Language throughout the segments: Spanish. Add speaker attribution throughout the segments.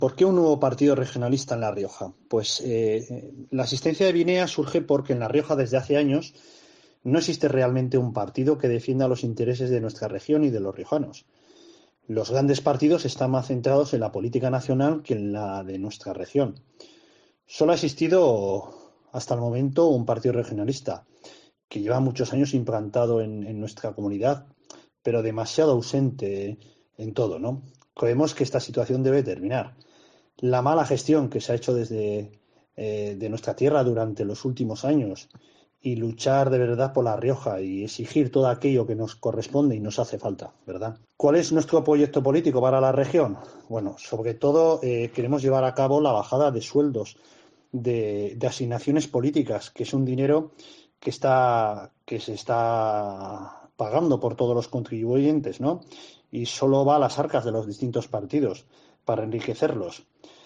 Speaker 1: ¿Por qué un nuevo partido regionalista en La Rioja? Pues la existencia de Vinea surge porque en La Rioja desde hace años no existe realmente un partido que defienda los intereses de nuestra región y de los riojanos. Los grandes partidos están más centrados en la política nacional que en la de nuestra región. Solo ha existido hasta el momento un partido regionalista que lleva muchos años implantado en nuestra comunidad, pero demasiado ausente en todo, ¿no? Creemos que esta situación debe terminar. La mala gestión que se ha hecho desde de nuestra tierra durante los últimos años y luchar de verdad por La Rioja y exigir todo aquello que nos corresponde y nos hace falta, ¿verdad? ¿Cuál es nuestro proyecto político para la región? Bueno, sobre todo queremos llevar a cabo la bajada de sueldos de asignaciones políticas, que es un dinero que se está pagando por todos los contribuyentes, ¿no? Y solo va a las arcas de los distintos partidos para enriquecerlos.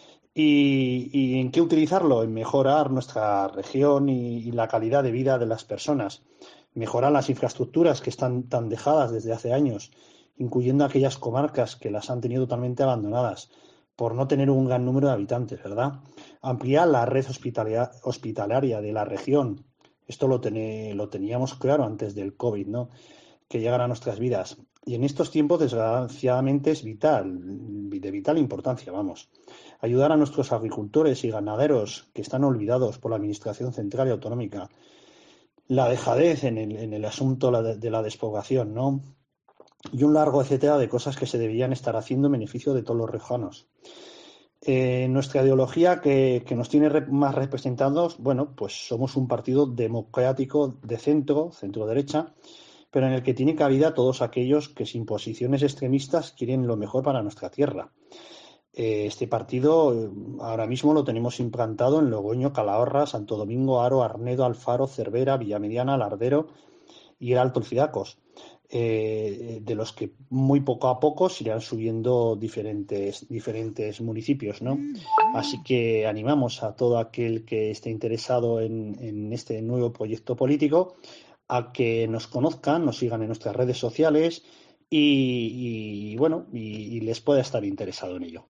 Speaker 1: ¿Y en qué utilizarlo? En mejorar nuestra región y la calidad de vida de las personas. Mejorar las infraestructuras que están tan dejadas desde hace años, incluyendo aquellas comarcas que las han tenido totalmente abandonadas por no tener un gran número de habitantes, ¿verdad? Ampliar la red hospitalaria de la región. Esto lo teníamos claro antes del COVID, ¿no? Que llegan a nuestras vidas. Y en estos tiempos, desgraciadamente, es de vital importancia, vamos. Ayudar a nuestros agricultores y ganaderos que están olvidados por la Administración Central y Autonómica. La dejadez en el asunto de la despoblación, ¿no? Y un largo etcétera de cosas que se deberían estar haciendo en beneficio de todos los riojanos. Nuestra ideología que nos tiene más representados, bueno, pues somos un partido democrático de centro-derecha, pero en el que tiene cabida todos aquellos que sin posiciones extremistas quieren lo mejor para nuestra tierra. Este partido ahora mismo lo tenemos implantado en Logroño, Calahorra, Santo Domingo, Haro, Arnedo, Alfaro, Cervera, Villamediana, Lardero y el Alto Elcidacos, de los que muy poco a poco se irán subiendo diferentes municipios, ¿no? Así que animamos a todo aquel que esté interesado en este nuevo proyecto político a que nos conozcan, nos sigan en nuestras redes sociales y bueno, y les pueda estar interesado en ello.